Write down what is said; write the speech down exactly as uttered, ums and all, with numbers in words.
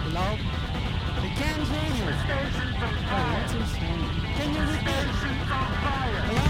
Hello? We can't hear you. Station's on Oh, fire. what's he saying? Can you repeat? Station's on fire. Hello?